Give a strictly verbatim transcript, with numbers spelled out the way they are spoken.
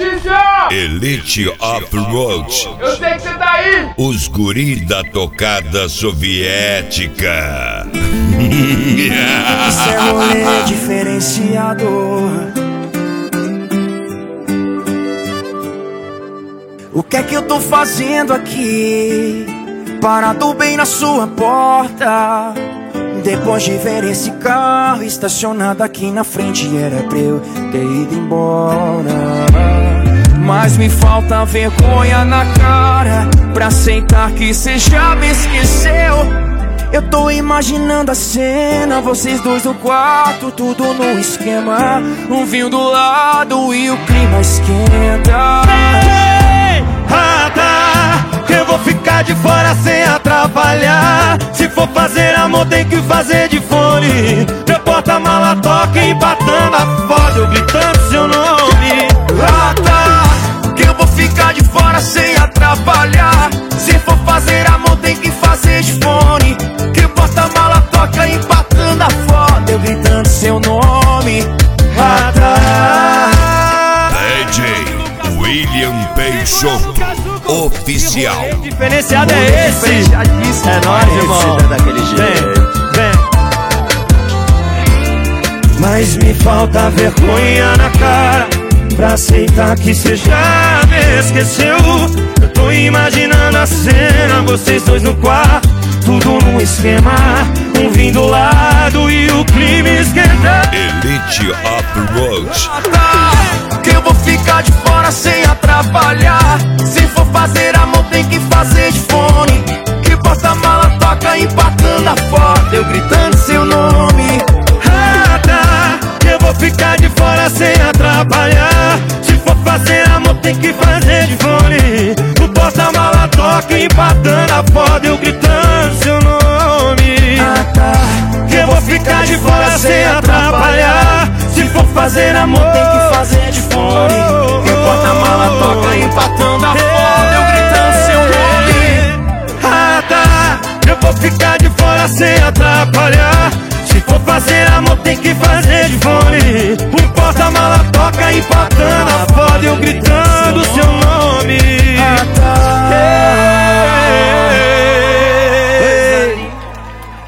Letícia! Elite Off-Road. Eu sei que você tá aí! Os guri da tocada soviética. Isso é rolê diferenciado. O que é que eu tô fazendo aqui? Parado bem na sua porta. Depois de ver esse carro estacionado aqui na frente, era pra eu ter ido embora. Mas me falta vergonha na cara pra aceitar que cê já me esqueceu. Eu tô imaginando a cena, vocês dois no quarto, tudo no esquema. Um vinho do lado e o clima esquenta. Ei, rata, eu vou ficar de fora sem atrapalhar. Se for fazer amor tem que fazer de fone. Meu porta-mala toca empatando a foda, eu gritando seu nome. Rata, que eu vou ficar de fora sem atrapalhar. Se for fazer amor tem que fazer de fone. Que o porta-mala toca empatando a foda, eu gritando seu nome. Rata. D J William Peixoto Oficial. O diferenciado é esse. É nóis, irmão. É daquele jeito. Vem, vem. Mas me falta vergonha na cara pra aceitar que cê já me esqueceu. Eu tô imaginando a cena, vocês dois no quarto, tudo num esquema. Um vinho do lado e o clima esquenta. Elite Off-Road. Que eu vou ficar de fora sem atrapalhar. Se for fazer amor tem que fazer de fone. Que porta-mala toca empatando a foda, eu gritando seu nome. Rata, eu vou ficar de fora sem atrapalhar. Se for fazer amor tem que fazer de fone. O porta-mala toca empatando a foda, eu gritando seu nome. Rata, Eu vou ficar de fora sem atrapalhar. Se for fazer amor tem que fazer de fone. que o porta-mala toca empatando a foda, eu gritando seu nome. Rata, eu vou ficar de fora sem atrapalhar. Se for fazer amor tem que fazer de fone. O porta-mala